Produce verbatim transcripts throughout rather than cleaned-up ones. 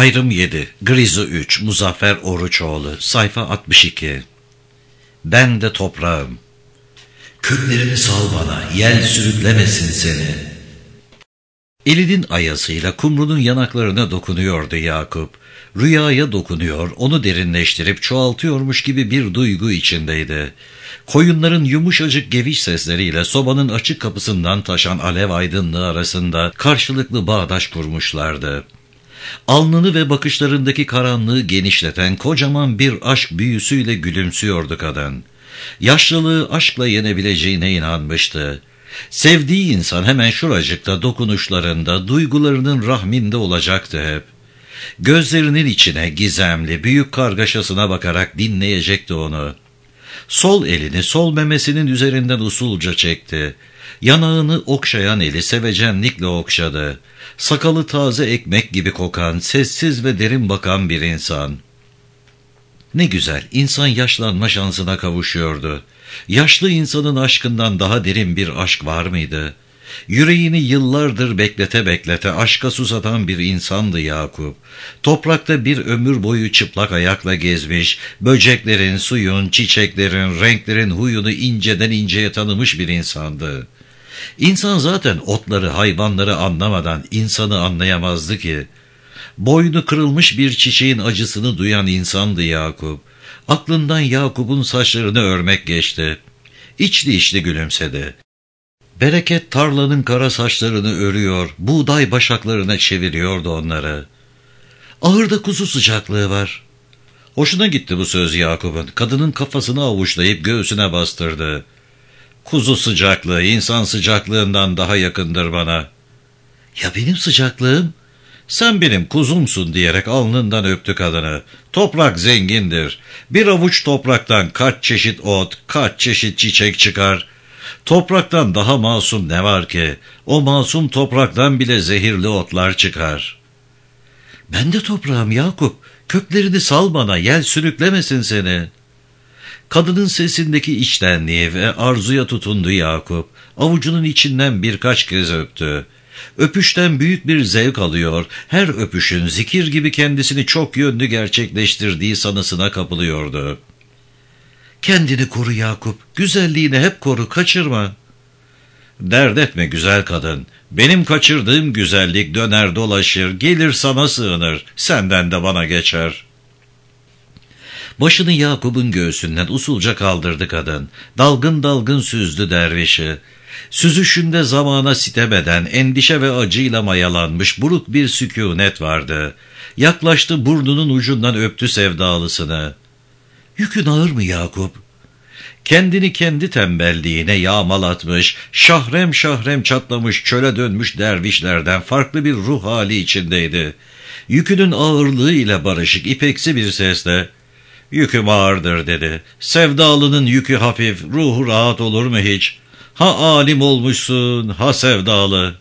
Ayrım yedi, Grizu üç, Muzaffer Oruçoğlu, sayfa altmış iki. Ben de toprağım. Köklerini sal bana, yel sürüklemesin seni. Elinin ayasıyla kumrunun yanaklarına dokunuyordu Yakup. Rüyaya dokunuyor, onu derinleştirip çoğaltıyormuş gibi bir duygu içindeydi. Koyunların yumuşacık geviş sesleriyle sobanın açık kapısından taşan alev aydınlığı arasında karşılıklı bağdaş kurmuşlardı. Alnını ve bakışlarındaki karanlığı genişleten kocaman bir aşk büyüsüyle gülümsüyordu kadın. Yaşlılığı aşkla yenebileceğine inanmıştı. Sevdiği insan hemen şuracıkta, dokunuşlarında, duygularının rahminde olacaktı hep. Gözlerinin içine, gizemli, büyük kargaşasına bakarak dinleyecekti onu. Sol elini sol memesinin üzerinden usulca çekti. Yanağını okşayan eli sevecenlikle okşadı. Sakalı taze ekmek gibi kokan, sessiz ve derin bakan bir insan. Ne güzel, insan yaşlanma şansına kavuşuyordu. Yaşlı insanın aşkından daha derin bir aşk var mıydı? Yüreğini yıllardır beklete beklete aşka susatan bir insandı Yakup. Toprakta bir ömür boyu çıplak ayakla gezmiş, böceklerin, suyun, çiçeklerin, renklerin huyunu inceden inceye tanımış bir insandı. İnsan zaten otları, hayvanları anlamadan insanı anlayamazdı ki. Boynu kırılmış bir çiçeğin acısını duyan insandı Yakup. Aklından Yakup'un saçlarını örmek geçti. İçli içli gülümsedi. Bereket tarlanın kara saçlarını örüyor, buğday başaklarına çeviriyordu onları. Ahırda kuzu sıcaklığı var. Hoşuna gitti bu söz Yakup'un. Kadının kafasını avuçlayıp göğsüne bastırdı. Kuzu sıcaklığı insan sıcaklığından daha yakındır bana. Ya benim sıcaklığım? Sen benim kuzumsun diyerek alnından öptü kadını. Toprak zengindir. Bir avuç topraktan kaç çeşit ot, kaç çeşit çiçek çıkar. Topraktan daha masum ne var ki? O masum topraktan bile zehirli otlar çıkar. Ben de toprağım Yakup. Köklerini sal bana, yel sürüklemesin seni. Kadının sesindeki içtenliği ve arzuya tutundu Yakup. Avucunun içinden birkaç kez öptü. Öpüşten büyük bir zevk alıyor, her öpüşün zikir gibi kendisini çok yönlü gerçekleştirdiği sanısına kapılıyordu. Kendini koru Yakup, güzelliğini hep koru, kaçırma. Dert etme güzel kadın, benim kaçırdığım güzellik döner dolaşır, gelir sana sığınır, senden de bana geçer. Başını Yakup'un göğsünden usulca kaldırdı kadın, dalgın dalgın süzdü dervişi. Süzüşünde zamana sitem eden, endişe ve acıyla mayalanmış buruk bir sükûnet vardı. Yaklaştı, burnunun ucundan öptü sevdalısını. Yükün ağır mı Yakup? Kendini kendi tembelliğine yağmalatmış, şahrem şahrem çatlamış, çöle dönmüş dervişlerden farklı bir ruh hali içindeydi. Yükünün ağırlığı ile barışık, ipeksi bir sesle, "Yüküm ağırdır" dedi. "Sevdalının yükü hafif, ruhu rahat olur mu hiç? Ha alim olmuşsun, ha sevdalı."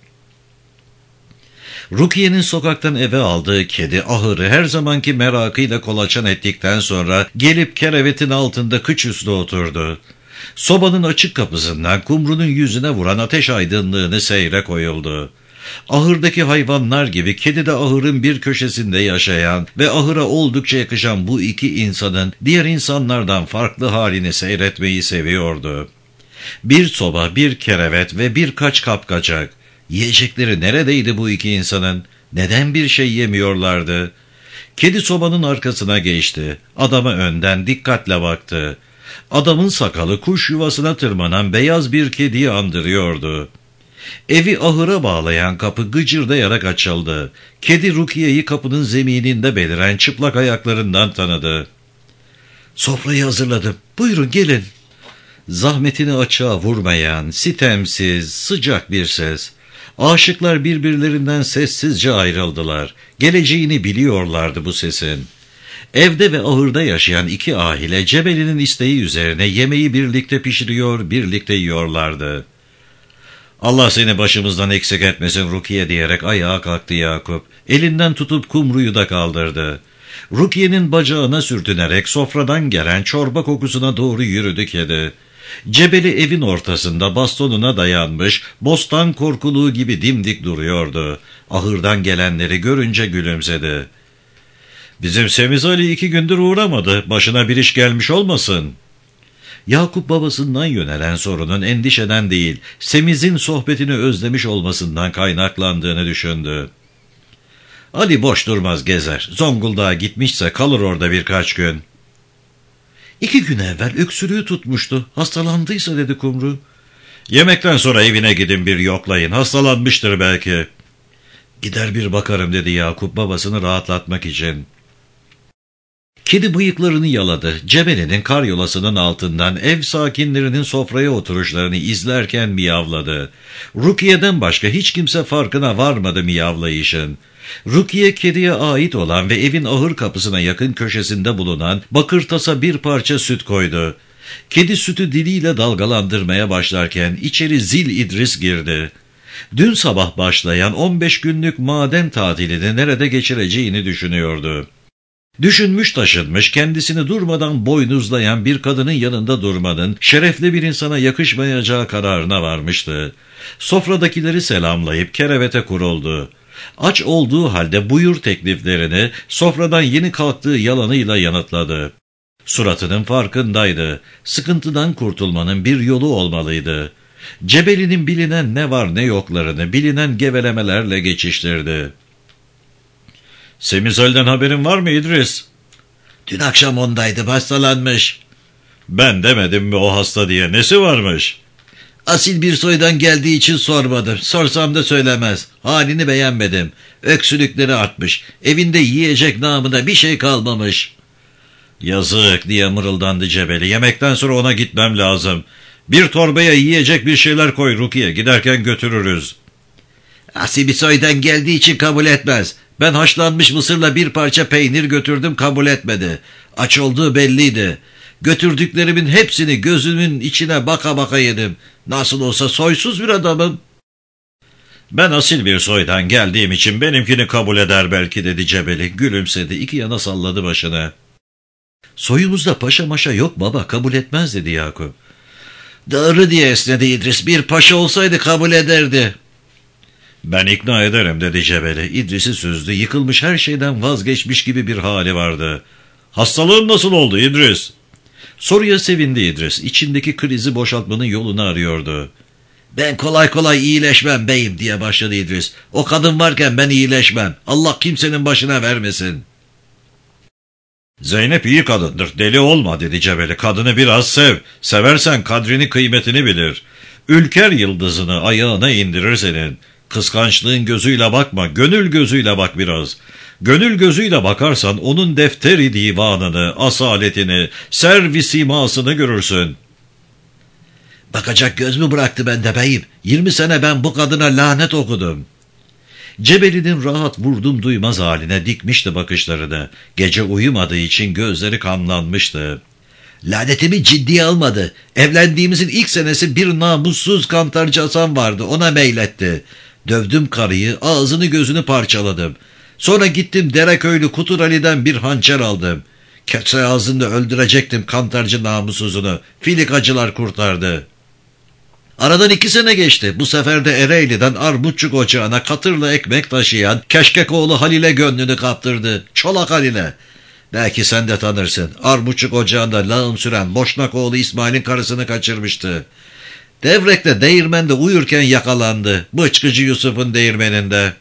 Rukiye'nin sokaktan eve aldığı kedi ahırı her zamanki merakıyla kolaçan ettikten sonra gelip kerevetin altında kıç üstü oturdu. Sobanın açık kapısından kumrunun yüzüne vuran ateş aydınlığını seyre koyuldu. Ahırdaki hayvanlar gibi kedi de ahırın bir köşesinde yaşayan ve ahıra oldukça yakışan bu iki insanın diğer insanlardan farklı halini seyretmeyi seviyordu. Bir soba, bir kerevet ve birkaç kapkacak. Yiyecekleri neredeydi bu iki insanın? Neden bir şey yemiyorlardı? Kedi sobanın arkasına geçti. Adama önden dikkatle baktı. Adamın sakalı kuş yuvasına tırmanan beyaz bir kediyi andırıyordu. Evi ahıra bağlayan kapı gıcırdayarak açıldı. Kedi Rukiye'yi kapının zemininde beliren çıplak ayaklarından tanıdı. "Sofrayı hazırladım. Buyurun gelin." Zahmetini açığa vurmayan, sitemsiz, sıcak bir ses. Aşıklar birbirlerinden sessizce ayrıldılar. Geleceğini biliyorlardı bu sesin. Evde ve ahırda yaşayan iki ahile Cebeli'nin isteği üzerine yemeği birlikte pişiriyor, birlikte yiyorlardı. "Allah seni başımızdan eksik etmesin Rukiye" diyerek ayağa kalktı Yakup. Elinden tutup kumruyu da kaldırdı. Rukiye'nin bacağına sürtünerek sofradan gelen çorba kokusuna doğru yürüdü kedi. Cebeli evin ortasında bastonuna dayanmış, bostan korkuluğu gibi dimdik duruyordu. Ahırdan gelenleri görünce gülümsedi. Bizim Semiz Ali iki gündür uğramadı. Başına bir iş gelmiş olmasın? Yakup babasından yönelen sorunun endişeden değil, Semiz'in sohbetini özlemiş olmasından kaynaklandığını düşündü. Ali boş durmaz gezer. Zonguldak'a gitmişse kalır orada birkaç gün. İki gün evvel öksürüğü tutmuştu. Hastalandıysa dedi Kumru. Yemekten sonra evine gidin bir yoklayın. Hastalanmıştır belki. Gider bir bakarım dedi Yakup babasını rahatlatmak için. Kedi bıyıklarını yaladı. Cebeli'nin karyolasının altından ev sakinlerinin sofraya oturuşlarını izlerken miyavladı. Rukiye'den başka hiç kimse farkına varmadı miyavlayışın. Rukiye kediye ait olan ve evin ahır kapısına yakın köşesinde bulunan bakır tasa bir parça süt koydu. Kedi sütü diliyle dalgalandırmaya başlarken içeri Zil İdris girdi. Dün sabah başlayan on beş günlük maden tatilini nerede geçireceğini düşünüyordu. Düşünmüş taşınmış, kendisini durmadan boynuzlayan bir kadının yanında durmanın şerefli bir insana yakışmayacağı kararına varmıştı. Sofradakileri selamlayıp kerevete kuruldu. Aç olduğu halde buyur tekliflerini sofradan yeni kalktığı yalanıyla yanıtladı. Suratının farkındaydı. Sıkıntıdan kurtulmanın bir yolu olmalıydı. Cebeli'nin bilinen ne var ne yoklarını bilinen gevelemelerle geçiştirdi. Semizöl'den haberin var mı İdris? Dün akşam ondaydı, hastalanmış. Ben demedim mi o hasta diye, nesi varmış? Asil bir soydan geldiği için sormadım. Sorsam da söylemez. Halini beğenmedim. Öksürükleri artmış. Evinde yiyecek namına bir şey kalmamış. Yazık diye mırıldandı Cebeli. Yemekten sonra ona gitmem lazım. Bir torbaya yiyecek bir şeyler koy Rukiye. Giderken götürürüz. Asil bir soydan geldiği için kabul etmez. Ben haşlanmış mısırla bir parça peynir götürdüm, kabul etmedi. Aç olduğu belliydi. Götürdüklerimin hepsini gözümün içine baka baka yedim. Nasıl olsa soysuz bir adamım. Ben asil bir soydan geldiğim için benimkini kabul eder belki dedi Cebeli. Gülümsedi, iki yana salladı başını. Soyumuzda paşa maşa yok baba, kabul etmez dedi Yakup. Doğru diye esnedi İdris. Bir paşa olsaydı kabul ederdi. Ben ikna ederim dedi Cebeli. İdris'i süzdü. Yıkılmış, her şeyden vazgeçmiş gibi bir hali vardı. Hastalığın nasıl oldu İdris? Soruya sevindi İdris. İçindeki krizi boşaltmanın yolunu arıyordu. Ben kolay kolay iyileşmem beyim diye başladı İdris. O kadın varken ben iyileşmem. Allah kimsenin başına vermesin. Zeynep iyi kadındır. Deli olma dedi Cebeli. Kadını biraz sev. Seversen kadrini kıymetini bilir. Ülker yıldızını ayağına indirir senin. Kıskançlığın gözüyle bakma, gönül gözüyle bak biraz. Gönül gözüyle bakarsan onun defteri divanını, asaletini, servisimasını görürsün. Bakacak göz mü bıraktı bende beyim? Yirmi sene ben bu kadına lanet okudum. Cebeli'nin rahat vurdum duymaz haline dikmişti bakışlarını. Gece uyumadığı için gözleri kanlanmıştı. Lanetimi ciddiye almadı. Evlendiğimizin ilk senesi bir namussuz kantarcı Hasan vardı, ona meyletti. Dövdüm karıyı, ağzını gözünü parçaladım. Sonra gittim Dereköylü Kutur Ali'den bir hançer aldım. Kese ağzında öldürecektim kantarcı namussuzunu. Filikacılar kurtardı. Aradan iki sene geçti. Bu sefer de Ereğli'den Armutçuk ocağına katırla ekmek taşıyan Keşkekoğlu Halil'e gönlünü kaptırdı. Çolak Halil'e. Belki sen de tanırsın. Armutçuk ocağında lağım süren Boşnakoğlu İsmail'in karısını kaçırmıştı. Devrek'te değirmende uyurken yakalandı. Bıçkıcı Yusuf'un değirmeninde.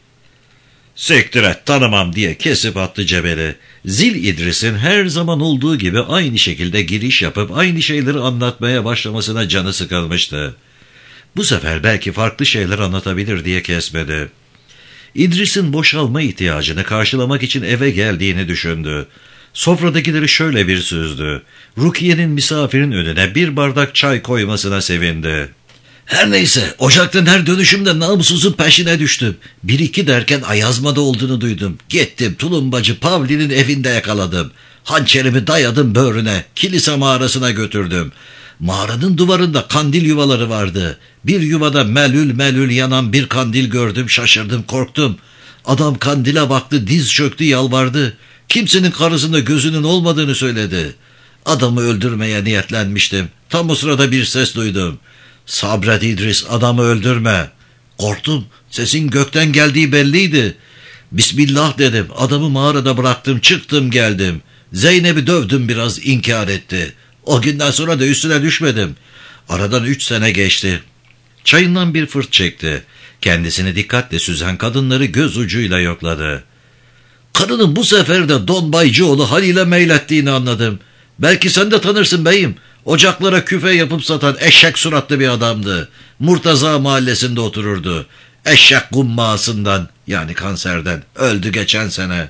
Siktir et, tanımam diye kesip attı Cebeli. Zil İdris'in her zaman olduğu gibi aynı şekilde giriş yapıp aynı şeyleri anlatmaya başlamasına canı sıkılmıştı. Bu sefer belki farklı şeyler anlatabilir diye kesmedi. İdris'in boşalma ihtiyacını karşılamak için eve geldiğini düşündü. Sofradakileri şöyle bir süzdü. Rukiye'nin misafirin önüne bir bardak çay koymasına sevindi. Her neyse, ocaktan her dönüşümde namussuzun peşine düştüm. Bir iki derken Ayazma'da olduğunu duydum. Gittim tulumbacı Pavli'nin evinde yakaladım. Hançerimi dayadım böğrüne, kilise mağarasına götürdüm. Mağaranın duvarında kandil yuvaları vardı. Bir yuvada melül melül yanan bir kandil gördüm, şaşırdım, korktum. Adam kandile baktı, diz çöktü, yalvardı. Kimsenin karısında gözünün olmadığını söyledi. Adamı öldürmeye niyetlenmiştim. Tam o sırada bir ses duydum. Sabret İdris, adamı öldürme. Korktum, sesin gökten geldiği belliydi. Bismillah dedim, adamı mağarada bıraktım, çıktım geldim. Zeynep'i dövdüm, biraz inkar etti. O günden sonra da üstüne düşmedim. Aradan üç sene geçti. Çayından bir fırt çekti. Kendisini dikkatle süzen kadınları göz ucuyla yokladı. Karının bu sefer de Don Baycıoğlu Halil'e meylettiğini anladım. Belki sen de tanırsın beyim. Ocaklara küfe yapıp satan eşek suratlı bir adamdı. Murtaza mahallesinde otururdu. Eşek kummasından, yani kanserden öldü geçen sene.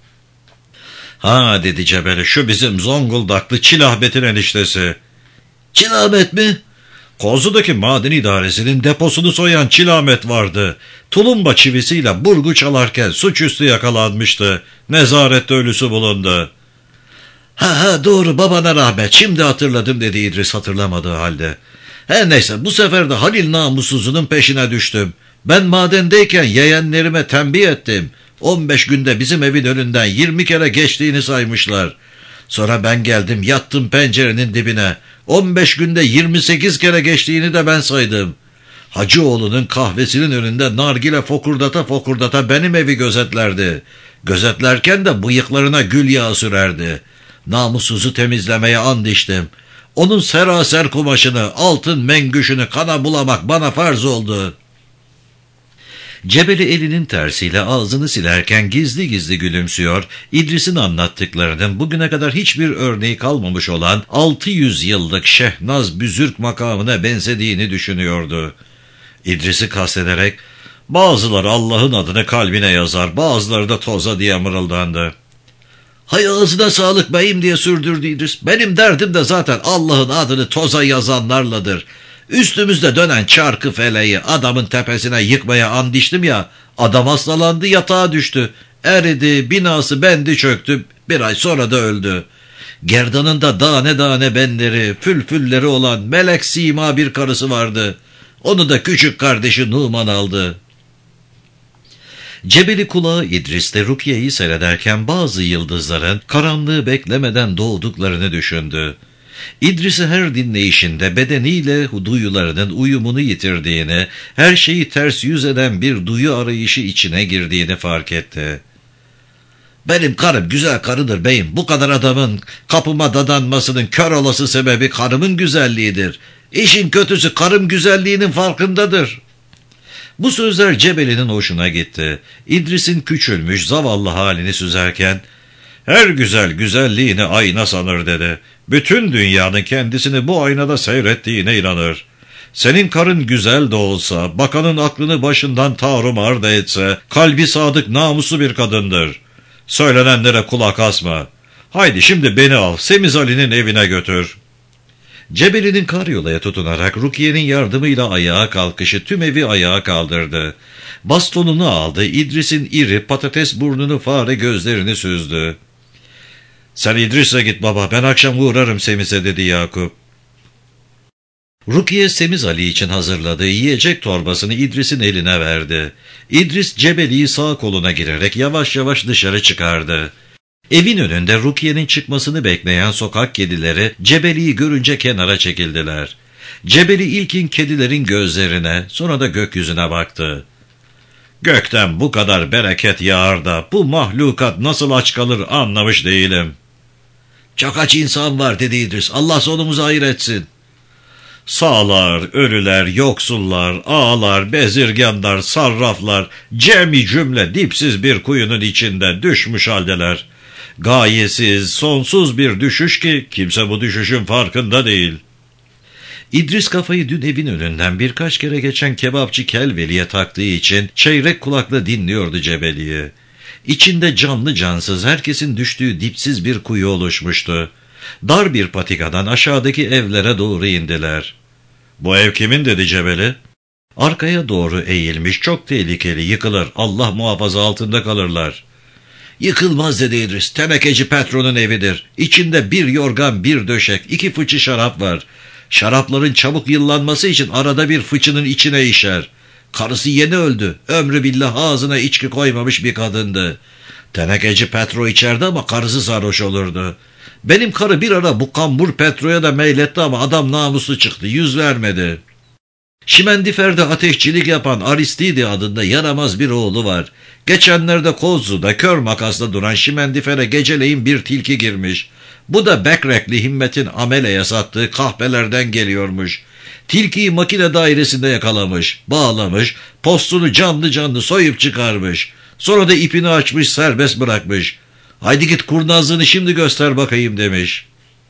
Ha dedi Cebeli, şu bizim Zonguldaklı Çilahmet'in eniştesi. Çilahmet mi? Kozlu'daki maden idaresinin deposunu soyan Çilahmet vardı. Tulumba çivisiyle burgu çalarken suçüstü yakalanmıştı. Nezarette ölüsü bulundu. Ha ha doğru, babana rahmet, şimdi hatırladım dedi İdris hatırlamadığı halde. Her neyse, bu sefer de Halil namussuzunun peşine düştüm. Ben madendeyken yeğenlerime tembih ettim. on beş günde bizim evin önünden yirmi kere geçtiğini saymışlar. Sonra ben geldim, yattım pencerenin dibine. on beş günde yirmi sekiz kere geçtiğini de ben saydım. Hacıoğlu'nun kahvesinin önünde nargile fokurdata fokurdata benim evi gözetlerdi. Gözetlerken de bıyıklarına gül yağı sürerdi. Namussuzu temizlemeye and içtim. Onun seraser kumaşını, altın mengüşünü kana bulamak bana farz oldu. Cebeli elinin tersiyle ağzını silerken gizli gizli gülümsüyor, İdris'in anlattıklarının bugüne kadar hiçbir örneği kalmamış olan altı yüz yıllık Şehnaz Büzürk makamına benzediğini düşünüyordu. İdris'i kastederek, bazıları Allah'ın adını kalbine yazar, bazıları da toza diye mırıldandı. Hay ağzına sağlık beyim diye sürdürdü İdris. Benim derdim de zaten Allah'ın adını toza yazanlarladır. Üstümüzde dönen çarkı feleği adamın tepesine yıkmaya and içtim ya, adam hastalandı, yatağa düştü. Eridi, binası bendi çöktü, bir ay sonra da öldü. Gerdanında dane dane benleri, fülfülleri olan melek sima bir karısı vardı. Onu da küçük kardeşi Numan aldı. Cebeli kulağı İdris'te Rukiye'yi seyrederken bazı yıldızların karanlığı beklemeden doğduklarını düşündü. İdris'i her dinleyişinde bedeniyle duyularının uyumunu yitirdiğini, her şeyi ters yüz eden bir duyu arayışı içine girdiğini fark etti. Benim karım güzel karıdır beyim. Bu kadar adamın kapıma dadanmasının kör olası sebebi karımın güzelliğidir. İşin kötüsü karım güzelliğinin farkındadır. Bu sözler Cebeli'nin hoşuna gitti. İdris'in küçülmüş zavallı halini süzerken, her güzel güzelliğini ayna sanır dedi. Bütün dünyanın kendisini bu aynada seyrettiğine inanır. Senin karın güzel de olsa, bakanın aklını başından tarumar da etse, kalbi sadık namuslu bir kadındır. Söylenenlere kulak asma. Haydi şimdi beni al, Semiz Ali'nin evine götür. Cebeli'nin karyolaya tutunarak Rukiye'nin yardımıyla ayağa kalkışı tüm evi ayağa kaldırdı. Bastonunu aldı, İdris'in iri patates burnunu fare gözlerini süzdü. Sen İdris'e git baba, ben akşam uğrarım Semiz'e dedi Yakup. Rukiye Semiz Ali için hazırladığı yiyecek torbasını İdris'in eline verdi. İdris Cebeli'yi sağ koluna girerek yavaş yavaş dışarı çıkardı. Evin önünde Rukiye'nin çıkmasını bekleyen sokak kedileri Cebeli'yi görünce kenara çekildiler. Cebeli ilkin kedilerin gözlerine, sonra da gökyüzüne baktı. Gökten bu kadar bereket yağar da bu mahlukat nasıl aç kalır anlamış değilim. Çok aç insan var dedi İdris. Allah sonumuzu hayır etsin. Sağlar, ölüler, yoksullar, ağalar, bezirganlar, sarraflar, cemi cümle dipsiz bir kuyunun içinde düşmüş haldeler. Gayesiz, sonsuz bir düşüş ki kimse bu düşüşün farkında değil. İdris kafayı dün evin önünden birkaç kere geçen kebapçı Kelveli'ye taktığı için çeyrek kulakla dinliyordu Cebeli'yi. İçinde canlı cansız herkesin düştüğü dipsiz bir kuyu oluşmuştu. Dar bir patikadan aşağıdaki evlere doğru indiler. Bu ev kimin dedi Cebeli. Arkaya doğru eğilmiş, çok tehlikeli, yıkılır, Allah muhafaza altında kalırlar. Yıkılmaz dedi İdris, tenekeci patronun evidir. İçinde bir yorgan, bir döşek, iki fıçı şarap var. Şarapların çabuk yıllanması için arada bir fıçının içine işer. Karısı yeni öldü, ömrü billah ağzına içki koymamış bir kadındı. Tenekeci Petro içerdi ama karısı sarhoş olurdu. Benim karı bir ara bu kambur Petro'ya da meyletti ama adam namuslu çıktı, yüz vermedi. Şimendifer'de ateşçilik yapan Aristidi adında yaramaz bir oğlu var. Geçenlerde Kozlu'da kör makasla duran Şimendifer'e geceleyin bir tilki girmiş. Bu da Bekrekli Himmet'in ameleye sattığı kahpelerden geliyormuş. Tilkiyi makine dairesinde yakalamış, bağlamış, postunu canlı canlı soyup çıkarmış. Sonra da ipini açmış, serbest bırakmış. Haydi git kurnazlığını şimdi göster bakayım demiş.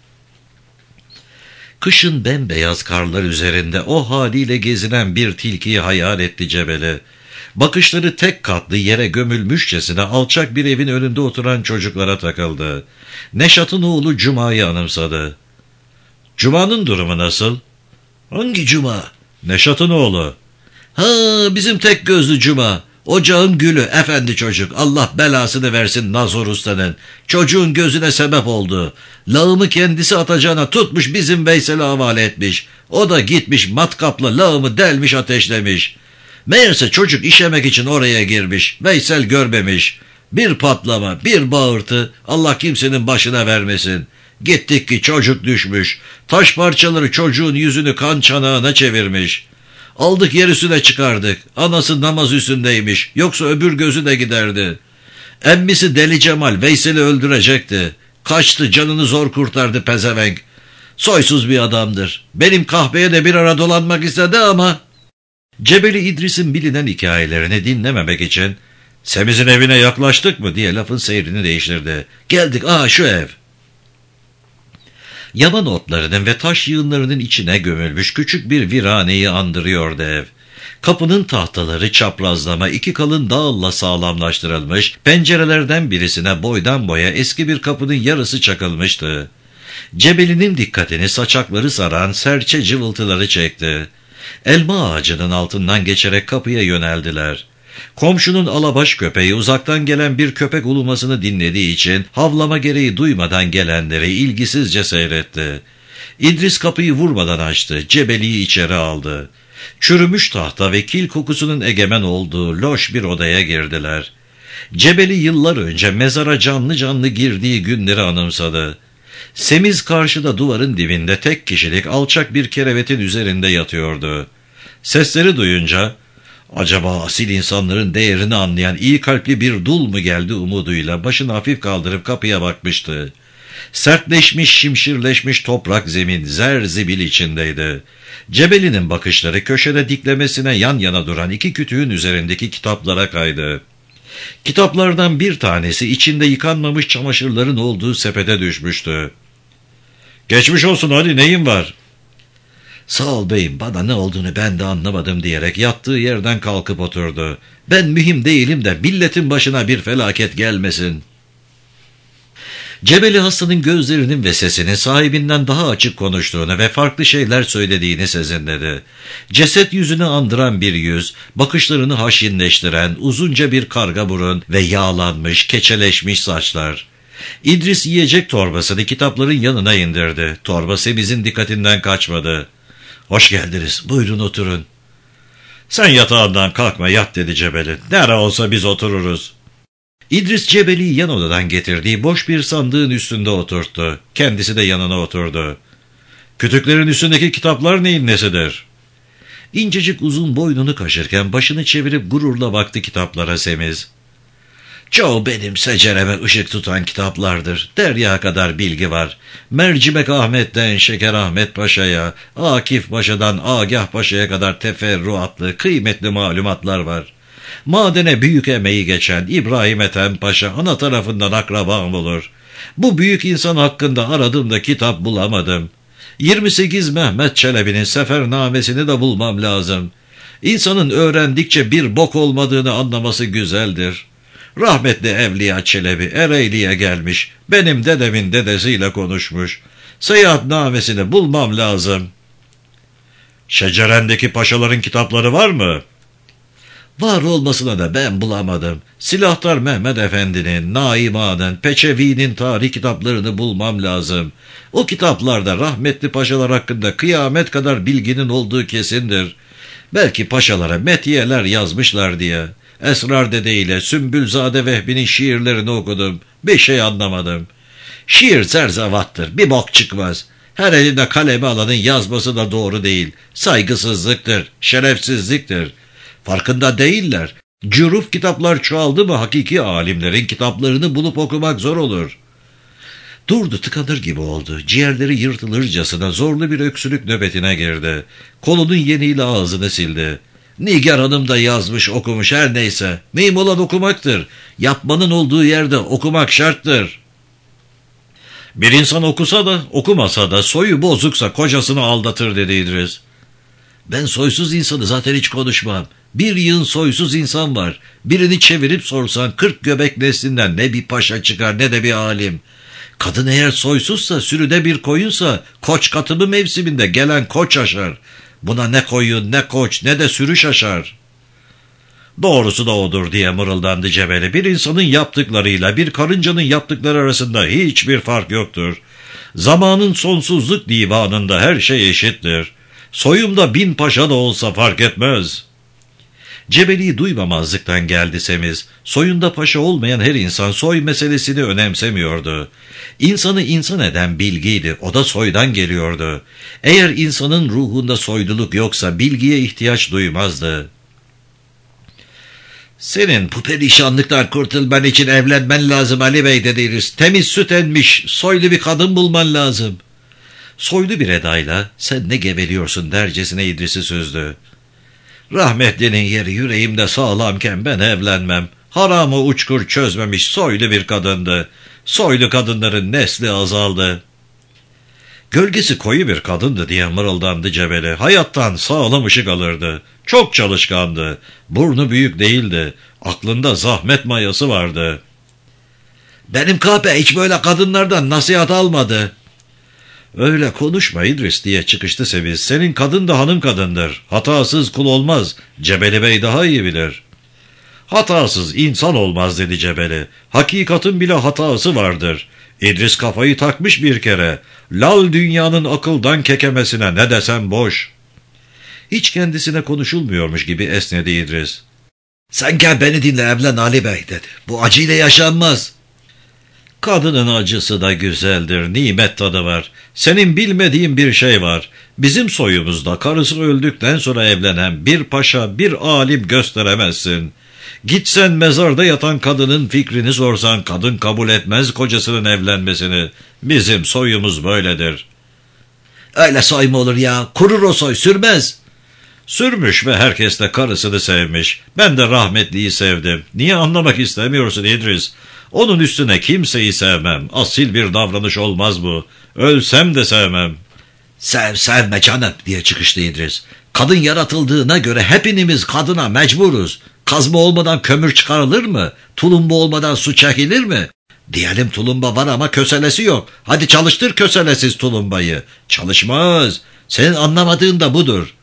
Kışın bembeyaz karlar üzerinde o haliyle gezinen bir tilkiyi hayal etti Cebeli. Bakışları tek katlı yere gömülmüşçesine alçak bir evin önünde oturan çocuklara takıldı. Neşat'ın oğlu Cuma'yı anımsadı. Cuma'nın durumu nasıl? Hangi Cuma? Neşat'ın oğlu. Ha, bizim tek gözlü Cuma. Ocağın gülü, efendi çocuk. Allah belasını versin Nazor Usta'nın. Çocuğun gözüne sebep oldu. Lağımı kendisi atacağına tutmuş bizim Veysel'e havale etmiş. O da gitmiş matkapla lağımı delmiş ateşlemiş. Meğerse çocuk işemek için oraya girmiş. Veysel görmemiş. Bir patlama, bir bağırtı. Allah kimsenin başına vermesin. Gittik ki çocuk düşmüş. Taş parçaları çocuğun yüzünü kan çanağına çevirmiş. Aldık yer üstüne çıkardık. Anası namaz üstündeymiş. Yoksa öbür gözü de giderdi. Emmisi Deli Cemal Veysel'i öldürecekti. Kaçtı, canını zor kurtardı pezevenk. Soysuz bir adamdır. Benim kahveye de bir ara dolanmak istedi ama... Cebeli İdris'in bilinen hikayelerini dinlememek için "Semiz'in evine yaklaştık mı?" diye lafın seyrini değiştirdi. "Geldik, aa şu ev." Yaban otlarının ve taş yığınlarının içine gömülmüş küçük bir viraneyi andırıyordu ev. Kapının tahtaları çaprazlama iki kalın dağılla sağlamlaştırılmış, pencerelerden birisine boydan boya eski bir kapının yarısı çakılmıştı. Cebeli'nin dikkatini saçakları saran serçe cıvıltıları çekti. Elma ağacının altından geçerek kapıya yöneldiler. Komşunun alabaş köpeği uzaktan gelen bir köpek ulumasını dinlediği için havlama gereği duymadan gelenleri ilgisizce seyretti. İdris kapıyı vurmadan açtı, Cebeli'yi içeri aldı. Çürümüş tahta ve kil kokusunun egemen olduğu loş bir odaya girdiler. Cebeli yıllar önce mezara canlı canlı girdiği günleri anımsadı. Semiz karşıda duvarın dibinde tek kişilik alçak bir kerevetin üzerinde yatıyordu. Sesleri duyunca, acaba asil insanların değerini anlayan iyi kalpli bir dul mu geldi umuduyla başını hafif kaldırıp kapıya bakmıştı. Sertleşmiş, şimşirleşmiş toprak zemin zerzibil içindeydi. Cebeli'nin bakışları köşede diklemesine yan yana duran iki kütüğün üzerindeki kitaplara kaydı. Kitaplardan bir tanesi içinde yıkanmamış çamaşırların olduğu sepete düşmüştü. "Geçmiş olsun Ali, neyin var?" "Sağ ol beyim, bana ne olduğunu ben de anlamadım" diyerek yattığı yerden kalkıp oturdu. "Ben mühim değilim de milletin başına bir felaket gelmesin." Cebeli hastanın gözlerinin ve sesinin sahibinden daha açık konuştuğunu ve farklı şeyler söylediğini sezinledi. Ceset yüzünü andıran bir yüz, bakışlarını haşinleştiren uzunca bir karga burun ve yağlanmış, keçeleşmiş saçlar. İdris yiyecek torbasını kitapların yanına indirdi. Torba Semiz'in dikkatinden kaçmadı. "Hoş geldiniz, buyurun oturun." "Sen yatağından kalkma, yat" dedi Cebeli. "Nere olsa biz otururuz." İdris Cebeli'yi yan odadan getirdiği boş bir sandığın üstünde oturttu. Kendisi de yanına oturdu. "Kütüklerin üstündeki kitaplar neyin nesidir?" İncecik uzun boynunu kaşırken başını çevirip gururla baktı kitaplara Semiz. "Çoğu benim secereme ışık tutan kitaplardır. Derya kadar bilgi var. Mercimek Ahmet'ten Şeker Ahmet Paşa'ya, Akif Paşa'dan Agah Paşa'ya kadar teferruatlı, kıymetli malumatlar var. Madene büyük emeği geçen İbrahim Ethem Paşa ana tarafından akrabam olur. Bu büyük insan hakkında aradığımda kitap bulamadım. yirmi sekiz Mehmet Çelebi'nin sefernamesini de bulmam lazım. İnsanın öğrendikçe bir bok olmadığını anlaması güzeldir. Rahmetli Evliya Çelebi Ereğli'ye gelmiş. Benim dedemin dedesiyle konuşmuş. Seyahatnamesini bulmam lazım." "Şecerendeki paşaların kitapları var mı?" "Var olmasına da ben bulamadım. Silahtar Mehmet Efendi'nin, Naim Ağa'nın, Peçevi'nin tarih kitaplarını bulmam lazım. O kitaplarda rahmetli paşalar hakkında kıyamet kadar bilginin olduğu kesindir. Belki paşalara metiyeler yazmışlar diye. Esrar Dede ile Sümbülzade Vehbi'nin şiirlerini okudum. Bir şey anlamadım. Şiir zerzavattır, bir bok çıkmaz. Her eline kalemi alanın yazması da doğru değil. Saygısızlıktır, şerefsizliktir. Farkında değiller. Cüruf kitaplar çoğaldı mı hakiki alimlerin kitaplarını bulup okumak zor olur. Durdu, tıkanır gibi oldu. Ciğerleri yırtılırcasına zorlu bir öksürük nöbetine girdi. Kolunun yeniyle ağzını sildi. Nigar Hanım da yazmış, okumuş, her neyse. Mühim olan okumaktır. Yapmanın olduğu yerde okumak şarttır. Bir insan okusa da okumasa da soyu bozuksa kocasını aldatır dedi İdris. Ben soysuz insanı zaten hiç konuşmam. Bir yığın soysuz insan var. Birini çevirip sorsan kırk göbek neslinden ne bir paşa çıkar ne de bir alim. Kadın eğer soysuzsa, sürüde bir koyunsa, koç katımı mevsiminde gelen koç aşar. Buna ne koyun, ne koç, ne de sürü şaşar. Doğrusu da odur diye mırıldandı Cebeli. Bir insanın yaptıklarıyla bir karıncanın yaptıkları arasında hiçbir fark yoktur. Zamanın sonsuzluk divanında her şey eşittir. Soyumda bin paşa da olsa fark etmez. Cebeli'yi duymamazlıktan geldi Semiz. Soyunda paşa olmayan her insan soy meselesini önemsemiyordu. İnsanı insan eden bilgiydi, o da soydan geliyordu. Eğer insanın ruhunda soyluluk yoksa bilgiye ihtiyaç duymazdı. Senin bu perişanlıktan kurtulman için evlenmen lazım Ali Bey dediniz. Temiz süt emmiş, soylu bir kadın bulman lazım. Soylu bir edayla sen ne geveliyorsun dercesine İdris'i süzdü. Rahmetlinin yeri yüreğimde sağlamken ben evlenmem. Haramı uçkur çözmemiş soylu bir kadındı. Soylu kadınların nesli azaldı. Gölgesi koyu bir kadındı diye mırıldandı Cebeli. Hayattan sağlam ışık alırdı. Çok çalışkandı. Burnu büyük değildi. Aklında zahmet mayası vardı. Benim kahpe hiç böyle kadınlardan nasihat almadı. Öyle konuşma İdris diye çıkıştı Seviz. Senin kadın da hanım kadındır. Hatasız kul olmaz. Cebeli Bey daha iyi bilir. Hatasız insan olmaz dedi Cebeli. Hakikatin bile hatası vardır. İdris kafayı takmış bir kere. Lal dünyanın akıldan kekemesine ne desem boş. Hiç kendisine konuşulmuyormuş gibi esnedi İdris. Sen gel beni dinle evlen Ali Bey dedi. Bu acıyla yaşanmaz. Kadının acısı da güzeldir, nimet tadı var. Senin bilmediğin bir şey var. Bizim soyumuzda karısı öldükten sonra evlenen bir paşa, bir alim gösteremezsin. Gitsen mezarda yatan kadının fikrini sorsan kadın kabul etmez kocasının evlenmesini. Bizim soyumuz böyledir. Öyle soy mu olur ya? Kurur o soy, sürmez. Sürmüş ve herkes de karısını sevmiş. Ben de rahmetliyi sevdim. Niye anlamak istemiyorsun İdris? Onun üstüne kimseyi sevmem. Asil bir davranış olmaz bu. Ölsem de sevmem. Sev sevme canım diye çıkıştı İdris. Kadın yaratıldığına göre hepimiz kadına mecburuz. Kazma olmadan kömür çıkarılır mı? Tulumba olmadan su çekilir mi? Diyelim tulumba var ama köselesi yok. Hadi çalıştır köselesiz tulumbayı. Çalışmaz. Senin anlamadığın da budur.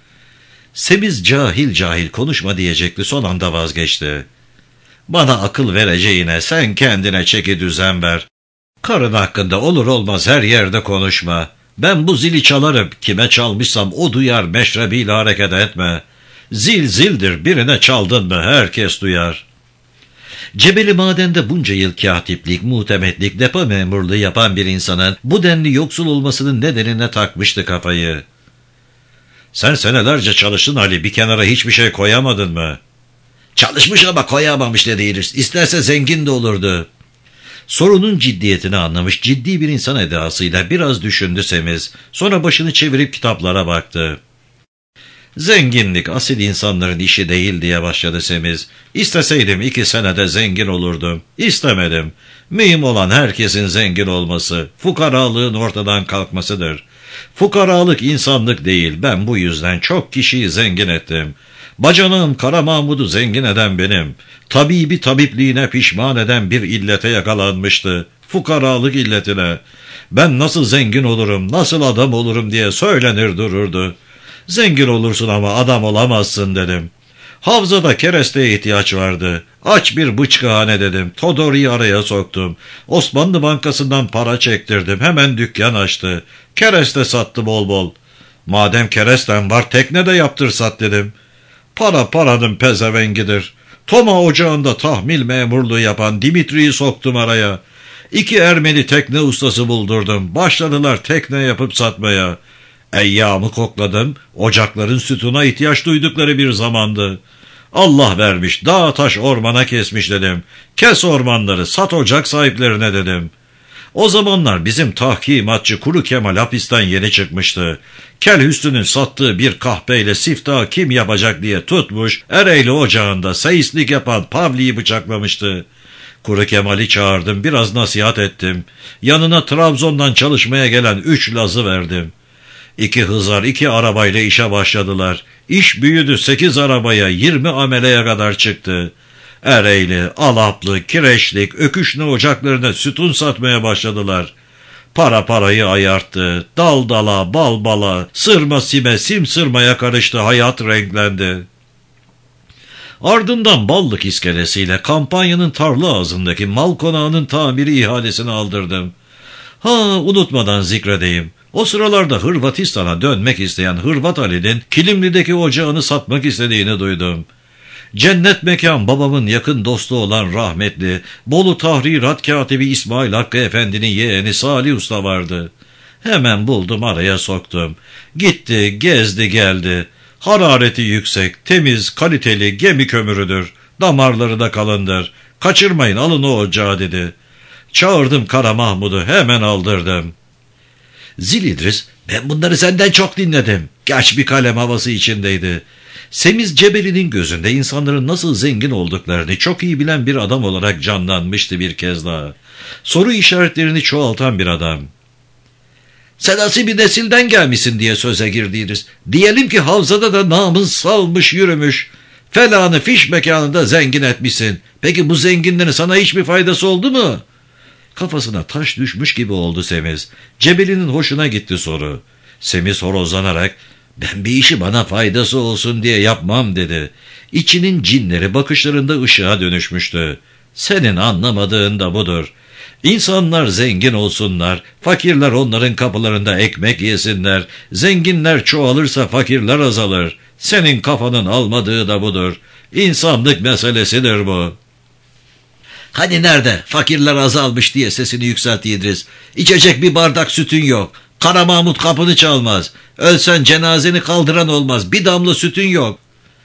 Semiz cahil cahil konuşma diyecekti, son anda vazgeçti. Bana akıl vereceğine sen kendine çeki düzen ver. Karın hakkında olur olmaz her yerde konuşma. Ben bu zili çalarım. Kime çalmışsam o duyar, meşrebiyle hareket etme. Zil zildir, birine çaldın mı herkes duyar. Cebeli Maden'de bunca yıl katiplik, muhtemetlik, depo memurluğu yapan bir insanın bu denli yoksul olmasının nedenine takmıştı kafayı. Sen senelerce çalıştın Ali, bir kenara hiçbir şey koyamadın mı? Çalışmış ama koyamamış dedi İdris. İsterse zengin de olurdu. Sorunun ciddiyetini anlamış, ciddi bir insan edasıyla biraz düşündü Semiz. Sonra başını çevirip kitaplara baktı. Zenginlik asil insanların işi değil diye başladı Semiz. İsteseydim iki senede zengin olurdum. İstemedim. Mühim olan herkesin zengin olması, fukaralığın ortadan kalkmasıdır. Fukaralık insanlık değil, ben bu yüzden çok kişiyi zengin ettim. Bacanağım Kara Mahmud'u zengin eden benim. Tabibi tabipliğine pişman eden bir illete yakalanmıştı. Fukaralık illetine. Ben nasıl zengin olurum, nasıl adam olurum diye söylenir dururdu. Zengin olursun ama adam olamazsın dedim. Havzada keresteye ihtiyaç vardı. Aç bir bıçkıhane dedim. Todor'u araya soktum. Osmanlı Bankası'ndan para çektirdim. Hemen dükkan açtı. Kereste sattı bol bol. Madem keresten var tekne de yaptır sat dedim. Para paranın pezevengidir. Toma ocağında tahmil memurluğu yapan Dimitri'yi soktum araya. İki Ermeni tekne ustası buldurdum. Başladılar tekne yapıp satmaya. Eyyamı kokladım. Ocakların sütuna ihtiyaç duydukları bir zamandı. Allah vermiş, dağ taş ormana kesmiş dedim. Kes ormanları, sat ocak sahiplerine dedim. O zamanlar bizim tahkimatçı Kuru Kemal hapisten yeni çıkmıştı. Kel Hüsnü'nün sattığı bir kahpeyle siftahı kim yapacak diye tutmuş, Ereğli ocağında seyislik yapan Pavli'yi bıçaklamıştı. Kuru Kemal'i çağırdım, biraz nasihat ettim. Yanına Trabzon'dan çalışmaya gelen üç Laz'ı verdim. İki hızar iki arabayla işe başladılar. İş büyüdü, sekiz arabaya, yirmi ameleye kadar çıktı. Ereğli, Alaplı, Kireçlik, Öküşlü ocaklarına sütun satmaya başladılar. Para parayı ayarttı. Dal dala, bal bala, sırma sime, sim sırmaya karıştı, hayat renklendi. Ardından Ballık iskelesiyle kampanyanın tarla ağzındaki mal konağının tamiri ihalesini aldırdım. Ha, unutmadan zikredeyim. O sıralarda Hırvatistan'a dönmek isteyen Hırvat Ali'nin Kilimli'deki ocağını satmak istediğini duydum. Cennet mekan babamın yakın dostu olan rahmetli Bolu Tahrirat Katibi İsmail Hakkı Efendi'nin yeğeni Salih Usta vardı. Hemen buldum, araya soktum. Gitti, gezdi geldi. Harareti yüksek, temiz, kaliteli gemi kömürüdür. Damarları da kalındır. Kaçırmayın, alın o ocağı dedi. Çağırdım Kara Mahmud'u, hemen aldırdım. Zil İdris, ben bunları senden çok dinledim. Gerçi bir kalem havası içindeydi. Semiz Cebeli'nin gözünde insanların nasıl zengin olduklarını çok iyi bilen bir adam olarak canlanmıştı bir kez daha. Soru işaretlerini çoğaltan bir adam. Sen asil bir nesilden gelmişsin diye söze girdi İdris. Diyelim ki havzada da namın salmış yürümüş. Felanı fiş mekanında zengin etmişsin. Peki bu zenginlerin sana hiçbir faydası oldu mu? Kafasına taş düşmüş gibi oldu Semiz. Cebeli'nin hoşuna gitti soru. Semiz horozlanarak, ben bir işi bana faydası olsun diye yapmam dedi. İçinin cinleri bakışlarında ışığa dönüşmüştü. Senin anlamadığın da budur. İnsanlar zengin olsunlar, fakirler onların kapılarında ekmek yesinler. Zenginler çoğalırsa fakirler azalır. Senin kafanın almadığı da budur. İnsanlık meselesidir bu. Hani nerede? Fakirler azalmış diye sesini yükseltti İdris. İçecek bir bardak sütün yok. Kara Mahmud kapını çalmaz. Ölsen cenazeni kaldıran olmaz. Bir damla sütün yok.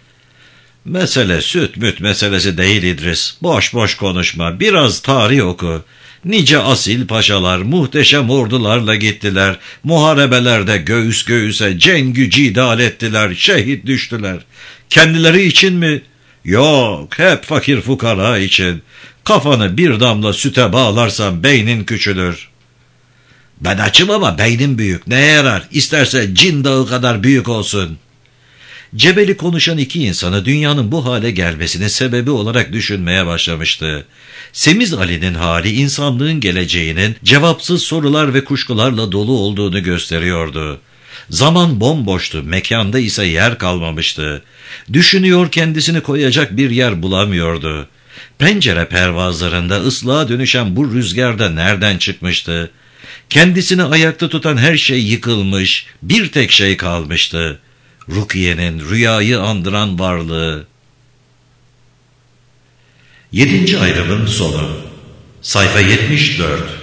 Mesele süt müt meselesi değil İdris. Boş boş konuşma. Biraz tarih oku. Nice asil paşalar muhteşem ordularla gittiler. Muharebelerde göğüs göğüse cengü cidal ettiler. Şehit düştüler. Kendileri için mi? Yok, hep fakir fukara için. Kafanı bir damla süte bağlarsan beynin küçülür. Ben açım ama beynim büyük. Neye yarar? İsterse cin dağı kadar büyük olsun. Cebeli konuşan iki insanı dünyanın bu hale gelmesinin sebebi olarak düşünmeye başlamıştı. Semiz Ali'nin hali insanlığın geleceğinin cevapsız sorular ve kuşkularla dolu olduğunu gösteriyordu. Zaman bomboştu, mekanda ise yer kalmamıştı. Düşünüyor, kendisini koyacak bir yer bulamıyordu. Pencere pervazlarında ıslığa dönüşen bu rüzgarda nereden çıkmıştı? Kendisini ayakta tutan her şey yıkılmış, bir tek şey kalmıştı. Rukiye'nin rüyayı andıran varlığı. Yedinci ayrımın sonu. Sayfa yetmiş dört.